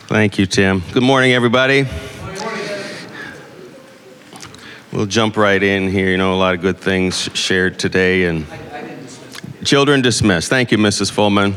Thank you, Tim. Good morning, everybody. We'll jump right in here. You know, a lot of good things shared today. And children dismissed. Thank you, Mrs. Fullman.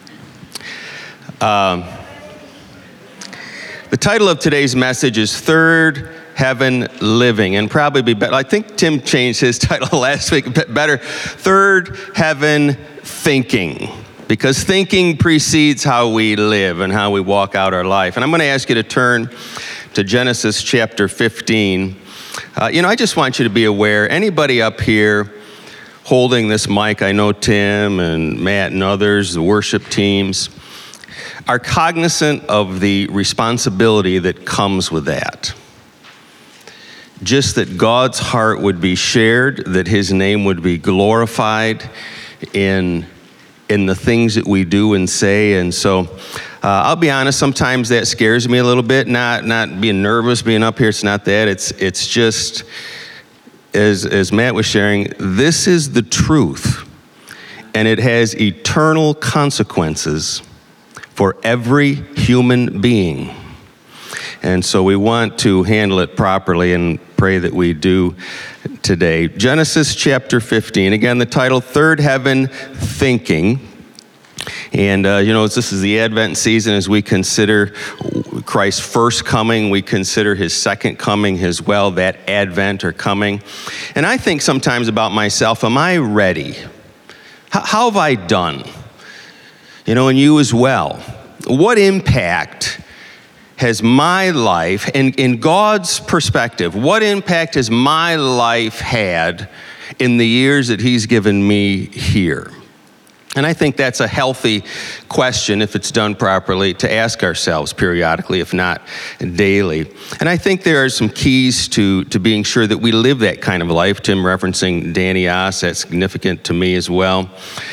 The title of today's message is Third Heaven Living, and probably be better. I think Tim changed his title last week a bit better. Third Heaven Thinking. Because thinking precedes how we live and how we walk out our life. And I'm going to ask you to turn to Genesis chapter 15. I just want you to be aware, anybody up here holding this mic, I know Tim and Matt and others, the worship teams, are cognizant of the responsibility that comes with that. Just that God's heart would be shared, that his name would be glorified in the things that we do and say. And so I'll be honest, sometimes that scares me a little bit, not being nervous being up here. It's not that. It's just, as Matt was sharing, this is the truth. And it has eternal consequences for every human being. And so we want to handle it properly and pray that we do today. Genesis chapter 15, again, the title, Third Heaven Thinking. And, this is the Advent season as we consider Christ's first coming. We consider his second coming as well, that Advent or coming. And I think sometimes about myself, am I ready? How have I done? And you as well. What impact has my life, and in God's perspective, what impact has my life had in the years that he's given me here? And I think that's a healthy question, if it's done properly, to ask ourselves periodically, if not daily. And I think there are some keys to being sure that we live that kind of life. Tim referencing Danny Oss, that's significant to me as well.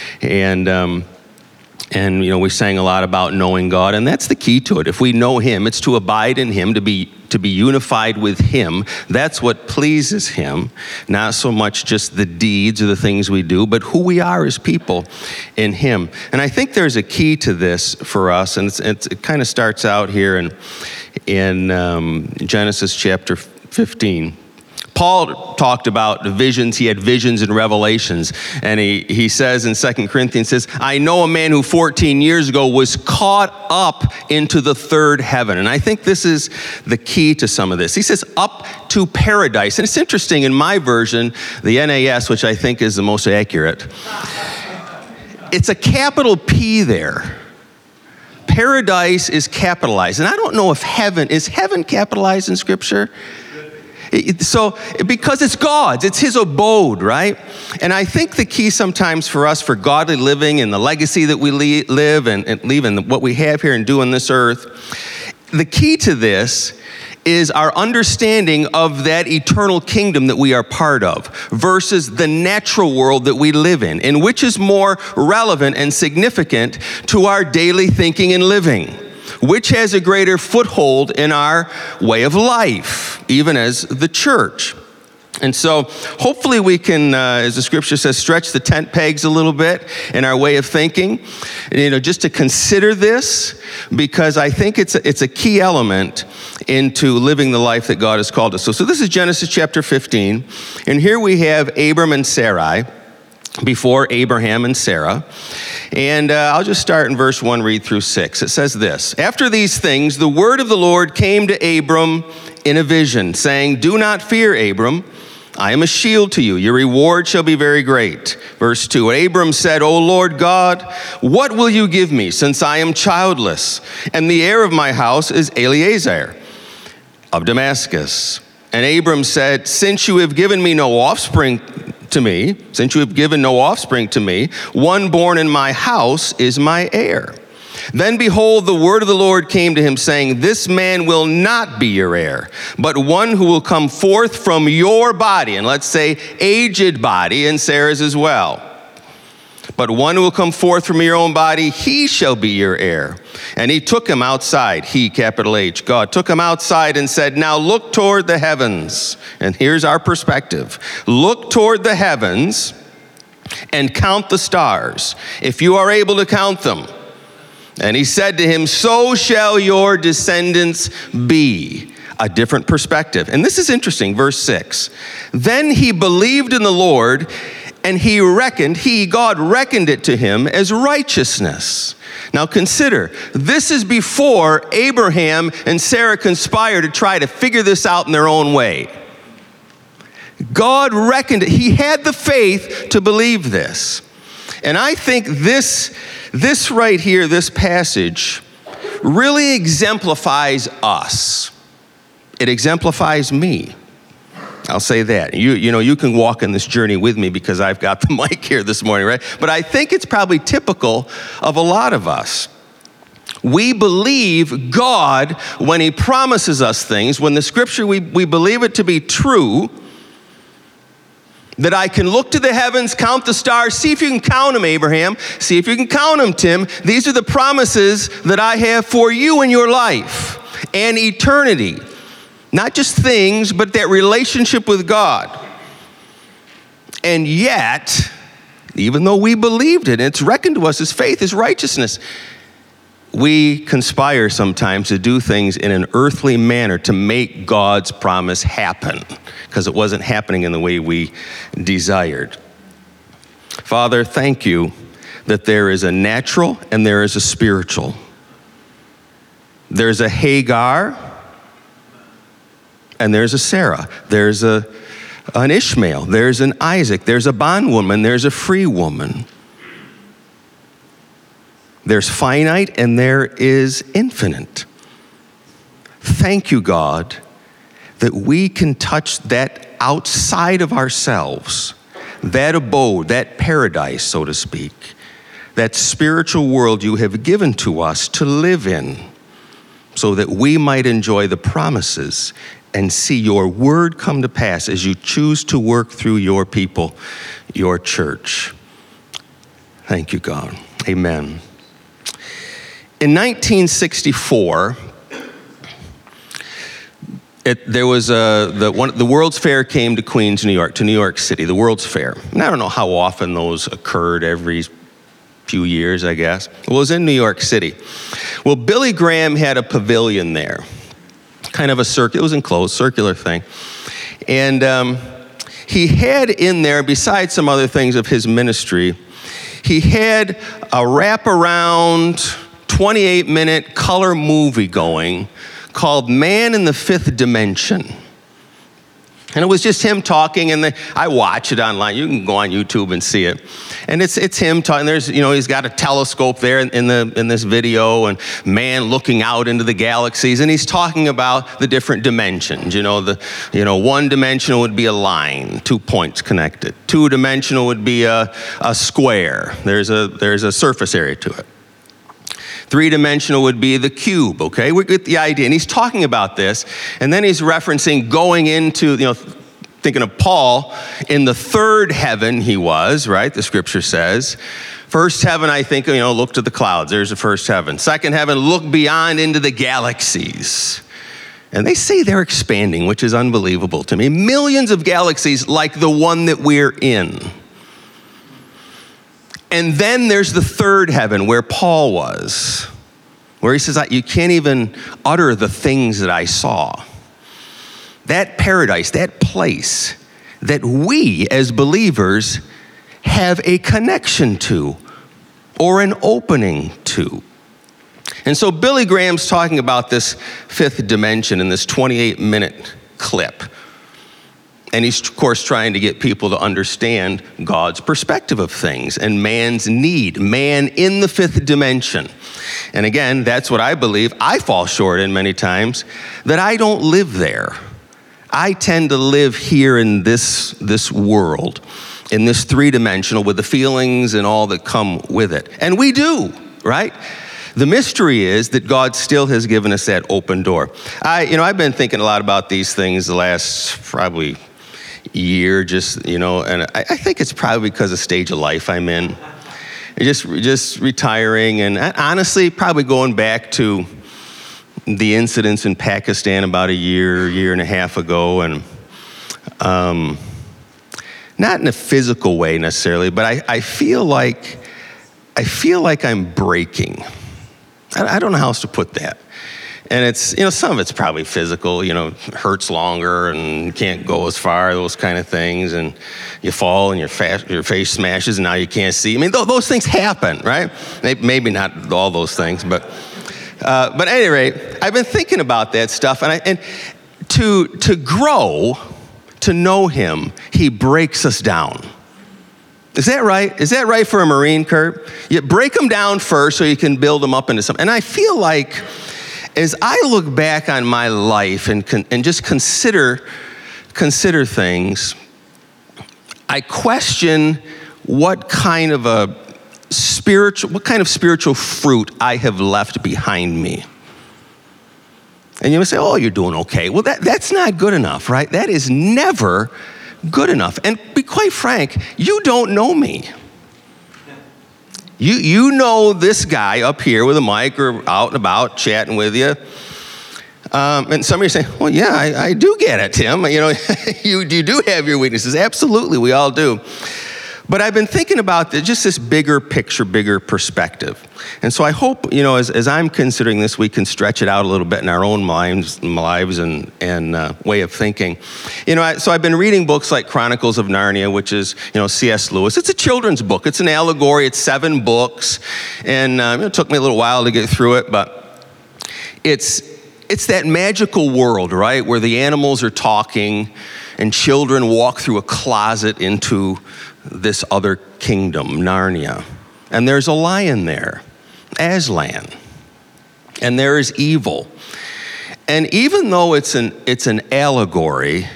And we sang a lot about knowing God, and that's the key to it. If we know him, it's to abide in him, to be unified with him. That's what pleases him, not so much just the deeds or the things we do, but who we are as people in him. And I think there's a key to this for us, and it kind of starts out here in Genesis chapter 15. Paul talked about the visions. He had visions and revelations. And he says in 2 Corinthians, says, I know a man who 14 years ago was caught up into the third heaven. And I think this is the key to some of this. He says, up to paradise. And it's interesting, in my version, the NAS, which I think is the most accurate, it's a capital P there. Paradise is capitalized. And I don't know if is heaven capitalized in Scripture? So, because it's God's, it's his abode, right? And I think the key sometimes for us, for godly living and the legacy that we live and leave and what we have here and do on this earth, the key to this is our understanding of that eternal kingdom that we are part of versus the natural world that we live in which is more relevant and significant to our daily thinking and living. Which has a greater foothold in our way of life, even as the church. And so hopefully we can, as the scripture says, stretch the tent pegs a little bit in our way of thinking, just to consider this, because I think it's a key element into living the life that God has called us. So this is Genesis chapter 15, and here we have Abram and Sarai, before Abraham and Sarah. And I'll just start in verse 1, read through 6. It says this, After these things, the word of the Lord came to Abram in a vision, saying, Do not fear, Abram. I am a shield to you. Your reward shall be very great. Verse 2, Abram said, O Lord God, what will you give me, since I am childless, and the heir of my house is Eliezer of Damascus? And Abram said, Since you have given no offspring to me, one born in my house is my heir. Then behold, the word of the Lord came to him, saying, This man will not be your heir, but one who will come forth from your body, and let's say aged body, and Sarah's as well. But one who will come forth from your own body, he shall be your heir. And he took him outside, he, capital H, God, took him outside and said, Now look toward the heavens. And here's our perspective. Look toward the heavens and count the stars, if you are able to count them. And he said to him, so shall your descendants be. A different perspective. And this is interesting, verse 6. Then he believed in the Lord, and God reckoned it to him as righteousness. Now consider, this is before Abraham and Sarah conspire to try to figure this out in their own way. God reckoned it. He had the faith to believe this. And I think this right here, this passage, really exemplifies us. It exemplifies me. I'll say that. You can walk in this journey with me because I've got the mic here this morning, right? But I think it's probably typical of a lot of us. We believe God when he promises us things, when the scripture, we believe it to be true, that I can look to the heavens, count the stars, see if you can count them, Abraham, see if you can count them, Tim. These are the promises that I have for you in your life and eternity. Not just things, but that relationship with God. And yet, even though we believed it, and it's reckoned to us as faith, as righteousness, we conspire sometimes to do things in an earthly manner to make God's promise happen, because it wasn't happening in the way we desired. Father, thank you that there is a natural and there is a spiritual. There's a Hagar, and there's a Sarah, there's an Ishmael, there's an Isaac, there's a bondwoman, there's a free woman. There's finite and there is infinite. Thank you, God, that we can touch that outside of ourselves, that abode, that paradise, so to speak, that spiritual world you have given to us to live in, so that we might enjoy the promises and see your word come to pass as you choose to work through your people, your church. Thank you, God. Amen. In 1964, the World's Fair came to Queens, New York, to New York City, the World's Fair. And I don't know how often those occurred, every few years, I guess. Well, it was in New York City. Well, Billy Graham had a pavilion there. Kind of it was enclosed, circular thing. And he had in there, besides some other things of his ministry, he had a wraparound 28-minute color movie going called Man in the Fifth Dimension. And it was just him talking, and I watch it online. You can go on YouTube and see it. And it's him talking. There's, he's got a telescope there in this video, and man looking out into the galaxies, and he's talking about the different dimensions. One dimensional would be a line, 2 points connected. Two dimensional would be a square. There's a surface area to it. Three-dimensional would be the cube, okay? We get the idea. And he's talking about this, and then he's referencing going into, thinking of Paul, in the third heaven he was, right? The scripture says. First heaven, I think, look to the clouds. There's the first heaven. Second heaven, look beyond into the galaxies. And they say they're expanding, which is unbelievable to me. Millions of galaxies like the one that we're in. And then there's the third heaven where Paul was, where he says, you can't even utter the things that I saw. That paradise, that place that we as believers have a connection to or an opening to. And so Billy Graham's talking about this fifth dimension in this 28-minute clip. And he's, of course, trying to get people to understand God's perspective of things and man's need, man in the fifth dimension. And again, that's what I believe I fall short in many times, that I don't live there. I tend to live here in this world, in this three-dimensional, with the feelings and all that come with it. And we do, right? The mystery is that God still has given us that open door. I've been thinking a lot about these things the last probably year, and I think it's probably because of the stage of life I'm in. Just retiring, and honestly, probably going back to the incidents in Pakistan about a year and a half ago, and not in a physical way necessarily, but I feel like I'm breaking. I don't know how else to put that. And it's, some of it's probably physical, hurts longer and can't go as far, those kind of things. And you fall and your face smashes and now you can't see. I mean, those things happen, right? Maybe not all those things, but at any rate, I've been thinking about that stuff. And to grow, to know him, he breaks us down. Is that right? Is that right for a Marine, Kurt? You break them down first so you can build them up into something. And I feel like as I look back on my life and just consider things, I question what kind of spiritual fruit I have left behind me. And you may say, oh, you're doing okay. Well, that's not good enough, right? That is never good enough. And be quite frank, you don't know me. You know this guy up here with a mic or out and about chatting with you. And some of you say, well, yeah, I do get it, Tim. You do have your weaknesses. Absolutely, we all do. But I've been thinking about just this bigger picture, bigger perspective. And so I hope, as I'm considering this, we can stretch it out a little bit in our own lives and way of thinking. So I've been reading books like Chronicles of Narnia, which is, C.S. Lewis. It's a children's book. It's an allegory. It's 7 books. And it took me a little while to get through it, but it's that magical world, right, where the animals are talking and children walk through a closet into this other kingdom, Narnia. And there's a lion there, Aslan. And there is evil. And even though it's an allegory,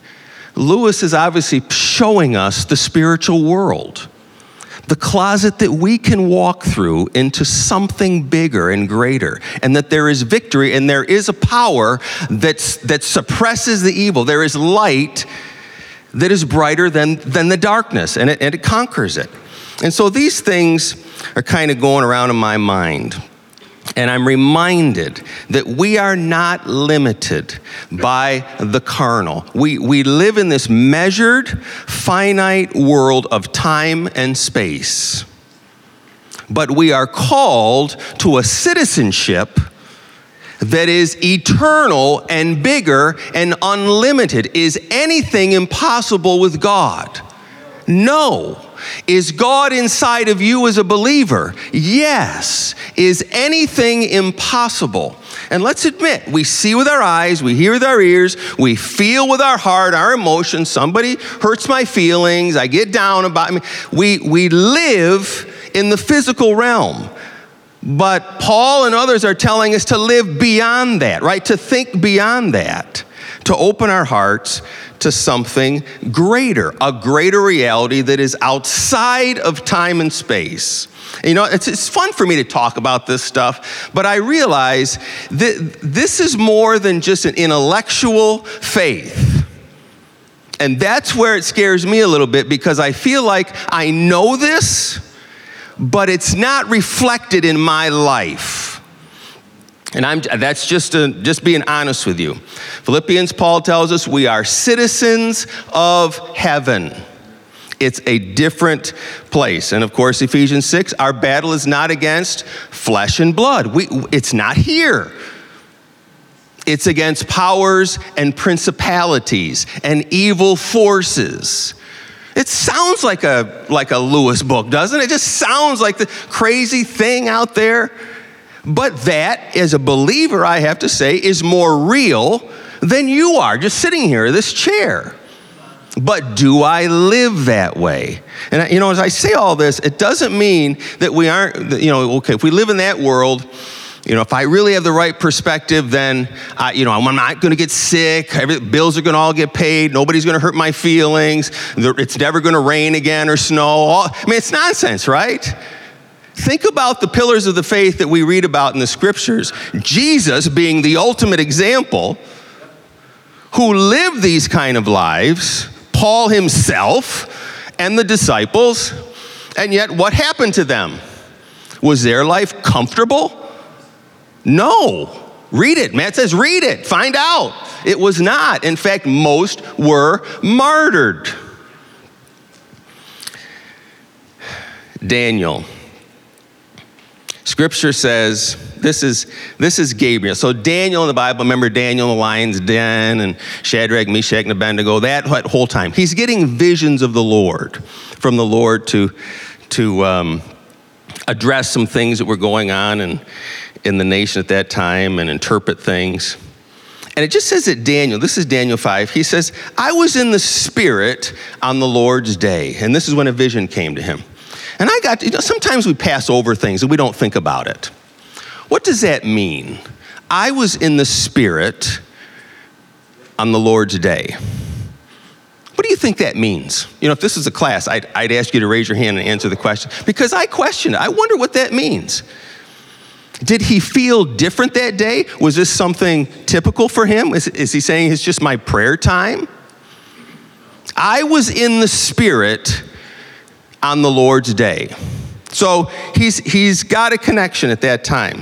Lewis is obviously showing us the spiritual world, the closet that we can walk through into something bigger and greater, and that there is victory and there is a power that suppresses the evil. There is light that is brighter than the darkness, and it conquers it. And so these things are kind of going around in my mind. And I'm reminded that we are not limited by the carnal. We live in this measured, finite world of time and space. But we are called to a citizenship that is eternal and bigger and unlimited. Is anything impossible with God? No. Is God inside of you as a believer? Yes. Is anything impossible? And let's admit, we see with our eyes, we hear with our ears, we feel with our heart, our emotions. Somebody hurts my feelings, I get down about me. We live in the physical realm. But Paul and others are telling us to live beyond that, right? To think beyond that, to open our hearts to something greater, a greater reality that is outside of time and space. It's fun for me to talk about this stuff, but I realize that this is more than just an intellectual faith. And that's where it scares me a little bit, because I feel like I know this, but it's not reflected in my life. And that's just being honest with you. Philippians, Paul tells us we are citizens of heaven. It's a different place. And of course, Ephesians 6, our battle is not against flesh and blood. It's not here. It's against powers and principalities and evil forces. It sounds like a Lewis book, doesn't it? It just sounds like the crazy thing out there. But that, as a believer, I have to say, is more real than you are, just sitting here in this chair. But do I live that way? And, as I say all this, it doesn't mean that we aren't, okay, if we live in that world, if I really have the right perspective, then, I'm not going to get sick. Bills are going to all get paid. Nobody's going to hurt my feelings. It's never going to rain again or snow. It's nonsense, right? Think about the pillars of the faith that we read about in the scriptures. Jesus being the ultimate example, who lived these kind of lives, Paul himself and the disciples, and yet what happened to them? Was their life comfortable? No. Read it. Matt says read it. Find out. It was not. In fact, most were martyred. Daniel. Scripture says This is Gabriel. So Daniel in the Bible, remember Daniel in the lion's den and Shadrach, Meshach, and Abednego, that whole time. He's getting visions of the Lord, from the Lord to address some things that were going on in the nation at that time and interpret things. And it just says that Daniel, this is Daniel 5, he says, I was in the Spirit on the Lord's day. And this is when a vision came to him. And sometimes we pass over things and we don't think about it. What does that mean? I was in the Spirit on the Lord's day. What do you think that means? If this is a class, I'd ask you to raise your hand and answer the question, because I question it. I wonder what that means. Did he feel different that day? Was this something typical for him? Is he saying it's just my prayer time? I was in the Spirit on the Lord's day. So he's got a connection at that time.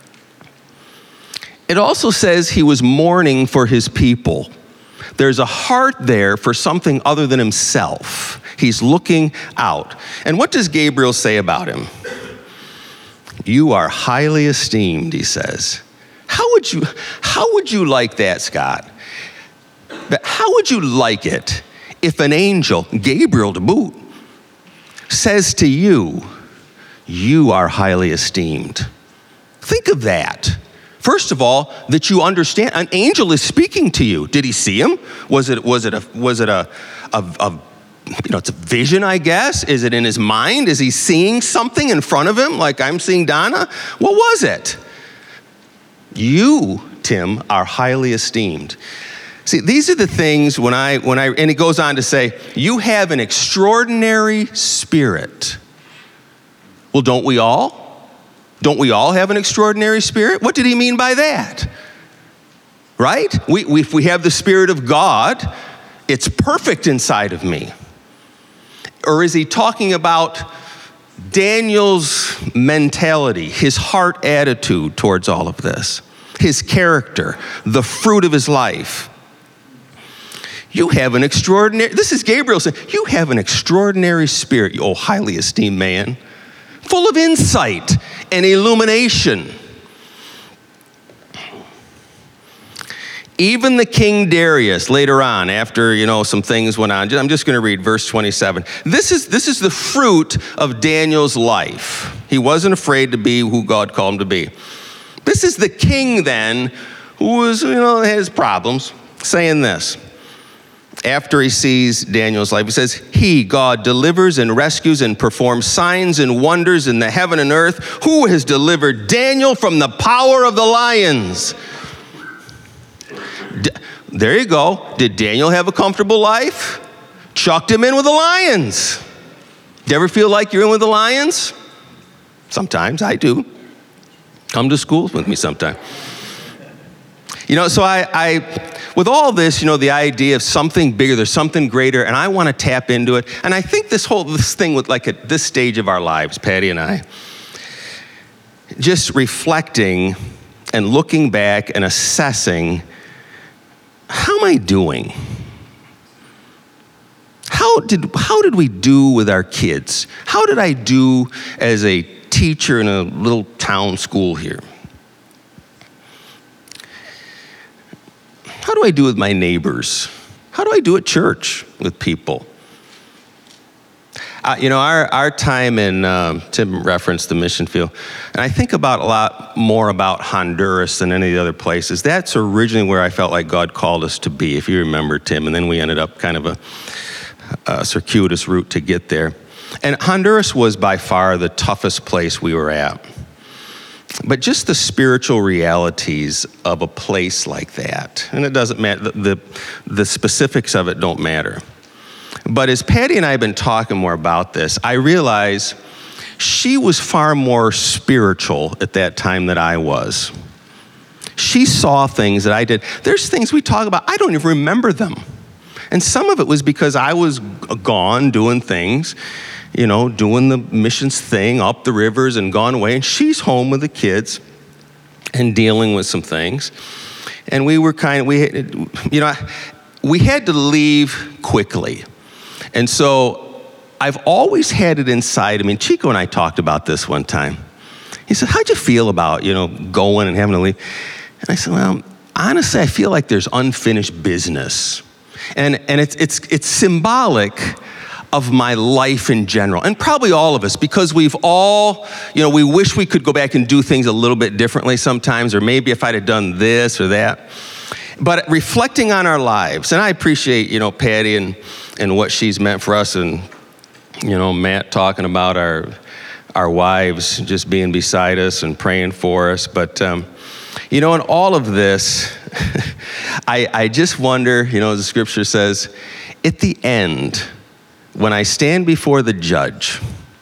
It also says he was mourning for his people. There's a heart there for something other than himself. He's looking out. And what does Gabriel say about him? You are highly esteemed, he says. How would you like that, Scott? How would you like it if an angel, Gabriel to boot, says to you, you are highly esteemed? Think of that. First of all, that you understand an angel is speaking to you. Did he see him? Was it a it's a vision, I guess? Is it in his mind? Is he seeing something in front of him, like I'm seeing Donna? What was it? You, Tim, are highly esteemed. See, these are the things when I, and he goes on to say, you have an extraordinary spirit. Well, don't we all? Don't we all have an extraordinary spirit? What did he mean by that? Right? If we have the Spirit of God, it's perfect inside of me. Or is he talking about Daniel's mentality, his heart attitude towards all of this, his character, the fruit of his life? You have an extraordinary, this is Gabriel saying, you have an extraordinary spirit, you highly esteemed man, full of insight and illumination. Even the King Darius, later on, after, some things went on, I'm just going to read verse 27. This is the fruit of Daniel's life. He wasn't afraid to be who God called him to be. This is the king then, who was, had his problems, saying this. After he sees Daniel's life, he says, he, God, delivers and rescues and performs signs and wonders in the heaven and earth. Who has delivered Daniel from the power of the lions? There you go. Did Daniel have a comfortable life? Chucked him in with the lions. Do you ever feel like you're in with the lions? Sometimes I do. Come to school with me sometime. So I with all this, the idea of something bigger, there's something greater, and I want to tap into it. And I think this thing with at this stage of our lives, Patty and I, just reflecting and looking back and assessing, how am I doing? How did we do with our kids? How did I do as a teacher in a little town school here? How do I do with my neighbors? How do I do at church with people? Our time in, Tim referenced the mission field, and I think about a lot more about Honduras than any of the other places. That's originally where I felt like God called us to be, if you remember, Tim, and then we ended up kind of a circuitous route to get there. And Honduras was by far the toughest place we were at. But just the spiritual realities of a place like that, and it doesn't matter, the specifics of it don't matter. But as Patty and I have been talking more about this, I realize she was far more spiritual at that time than I was. She saw things that I did. There's things we talk about, I don't even remember them. And some of it was because I was gone doing things, doing the missions thing up the rivers and gone away. And she's home with the kids and dealing with some things. And we were we had to leave quickly. And so I've always had it inside. Chico and I talked about this one time. He said, how'd you feel about, going and having to leave? And I said, well, honestly, I feel like there's unfinished business. And it's symbolic of my life in general, and probably all of us, because we've all, we wish we could go back and do things a little bit differently sometimes, or maybe if I'd have done this or that. But reflecting on our lives, and I appreciate, Patty and what she's meant for us, and, Matt talking about our wives just being beside us and praying for us. But, in all of this, I just wonder, as the scripture says, at the end, when I stand before the judge,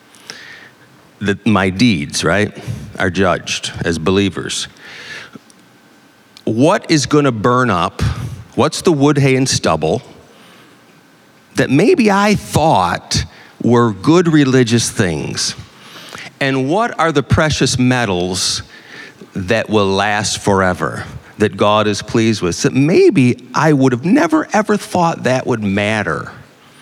my deeds, right, are judged as believers. What is going to burn up? What's the wood, hay, and stubble that maybe I thought were good religious things? And what are the precious metals that will last forever, that God is pleased with? That maybe I would have never, ever thought that would matter.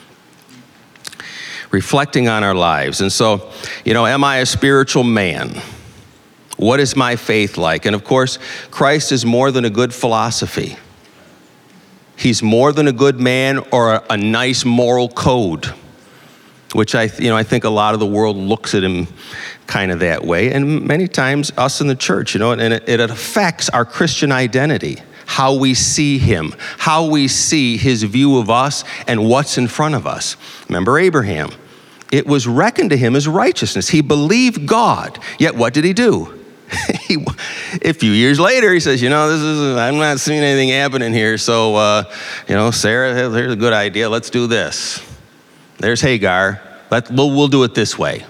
Reflecting on our lives. And so, am I a spiritual man? What is my faith like? And of course, Christ is more than a good philosophy. He's more than a good man or a nice moral code, which I think a lot of the world looks at him kind of that way. And many times us in the church, and it affects our Christian identity, how we see him, how we see his view of us and what's in front of us. Remember Abraham. It was reckoned to him as righteousness. He believed God. Yet what did he do? A few years later, he says, I'm not seeing anything happening here. So, Sarah, here's a good idea. Let's do this. There's Hagar. We'll do it this way.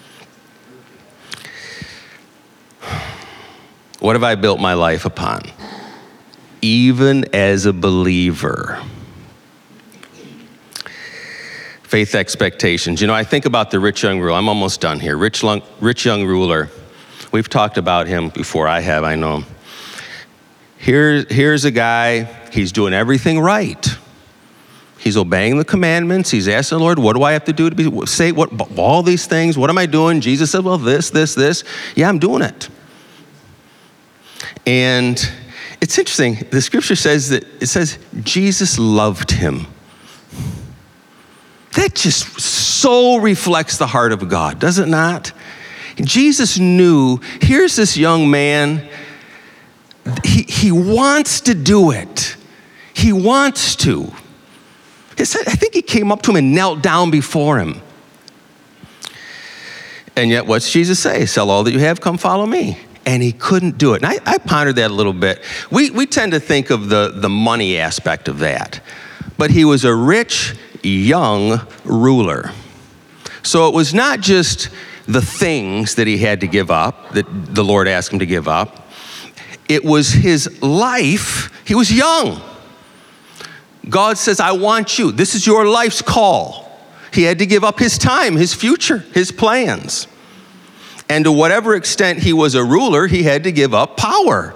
What have I built my life upon? Even as a believer. Faith expectations. I think about the rich young ruler. I'm almost done here. Rich young ruler. We've talked about him before. I have, I know him. Here's a guy, he's doing everything right. He's obeying the commandments. He's asking the Lord, what do I have to do to say all these things? What am I doing? Jesus said, well, this. Yeah, I'm doing it. And it's interesting. The scripture says Jesus loved him. That just so reflects the heart of God, does it not? Jesus knew, here's this young man, he wants to do it. He wants to. I think he came up to him and knelt down before him. And yet, what's Jesus say? Sell all that you have, come follow me. And he couldn't do it. And I pondered that a little bit. We tend to think of the money aspect of that. But he was a rich, young ruler. So it was not just the things that he had to give up, that the Lord asked him to give up. It was his life. He was young. God says, I want you. This is your life's call. He had to give up his time, his future, his plans. And to whatever extent he was a ruler, he had to give up power.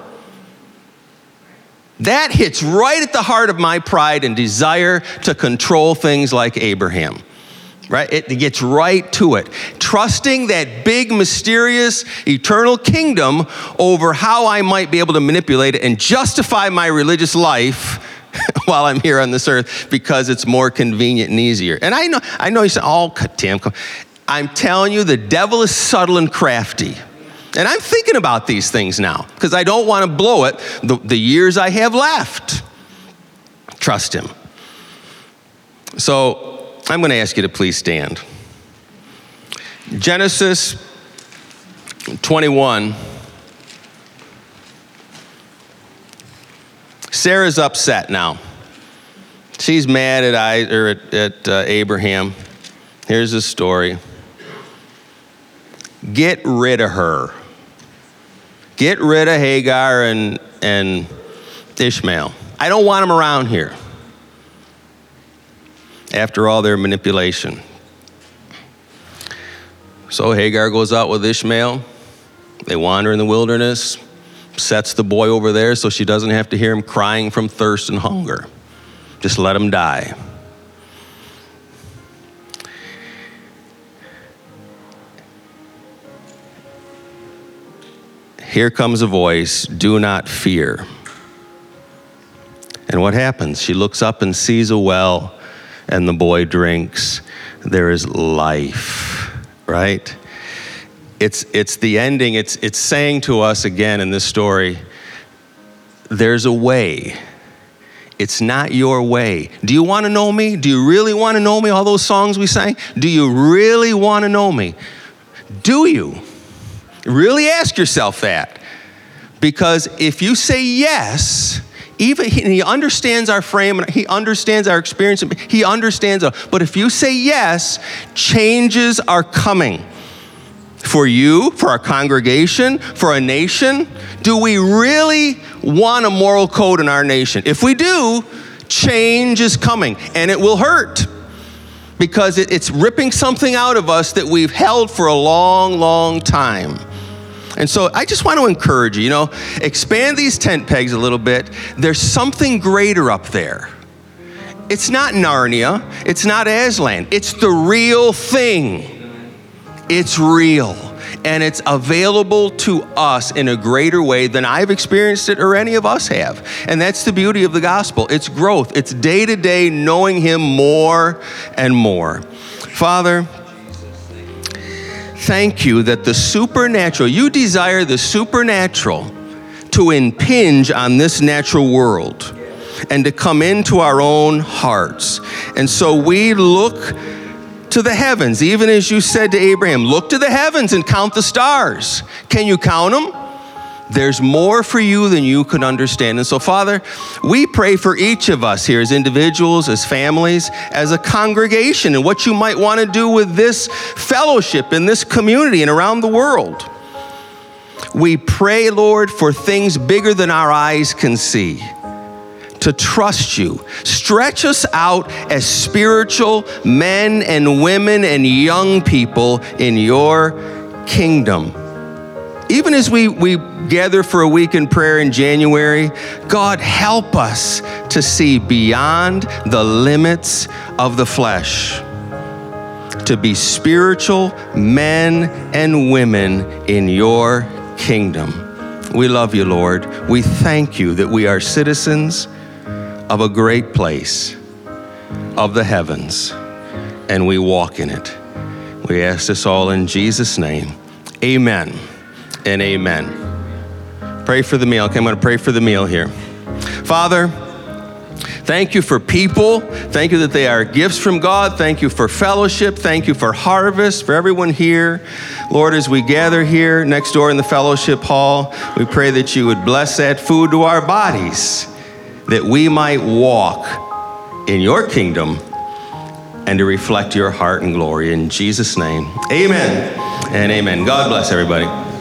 That hits right at the heart of my pride and desire to control things like Abraham. Right? It gets right to it. Trusting that big, mysterious, eternal kingdom over how I might be able to manipulate it and justify my religious life while I'm here on this earth because it's more convenient and easier. And I know you say, oh, Tim, I'm telling you, the devil is subtle and crafty. And I'm thinking about these things now because I don't want to blow it the years I have left. Trust him. So I'm going to ask you to please stand. Genesis 21. Sarah's upset now. She's mad at Abraham. Here's the story. Get rid of her. Get rid of Hagar and Ishmael. I don't want them around here. After all their manipulation. So Hagar goes out with Ishmael. They wander in the wilderness. Sets the boy over there so she doesn't have to hear him crying from thirst and hunger. Just let him die. here comes a voice, do not fear. And what happens? She looks up and sees a well, and the boy drinks. There is life, right? It's the ending. It's saying to us again in this story, there's a way. It's not your way. Do you want to know me? Do you really want to know me? All those songs we sang? Do you really want to know me? Do you? Really ask yourself that. Because if you say yes, even he understands our frame, and he understands our experience, he understands, but if you say yes, changes are coming. For you, for our congregation, for a nation. Do we really want a moral code in our nation? If we do, change is coming, and it will hurt because it's ripping something out of us that we've held for a long, long time. And so I just want to encourage you, expand these tent pegs a little bit. There's something greater up there. It's not Narnia. It's not Aslan. It's the real thing. It's real, and it's available to us in a greater way than I've experienced it or any of us have. And that's the beauty of the gospel. It's growth. It's day to day knowing him more and more. Father, thank you that the supernatural, you desire the supernatural to impinge on this natural world and to come into our own hearts. And so we look to the heavens, even as you said to Abraham, look to the heavens and count the stars. Can you count them? There's more for you than you can understand. And so, Father, we pray for each of us here as individuals, as families, as a congregation, and what you might want to do with this fellowship in this community and around the world. We pray, Lord, for things bigger than our eyes can see. To trust you. Stretch us out as spiritual men and women and young people in your kingdom. Even as we gather for a week in prayer in January, God, help us to see beyond the limits of the flesh, to be spiritual men and women in your kingdom. We love you, Lord. We thank you that we are citizens of a great place, of the heavens, and we walk in it. We ask this all in Jesus' name. Amen and amen. Pray for the meal. Okay, I'm going to pray for the meal here. Father, thank you for people. Thank you that they are gifts from God. Thank you for fellowship. Thank you for harvest, for everyone here. Lord, as we gather here next door in the fellowship hall, we pray that you would bless that food to our bodies, that we might walk in your kingdom and to reflect your heart and glory. In Jesus' name, amen and amen. God bless everybody.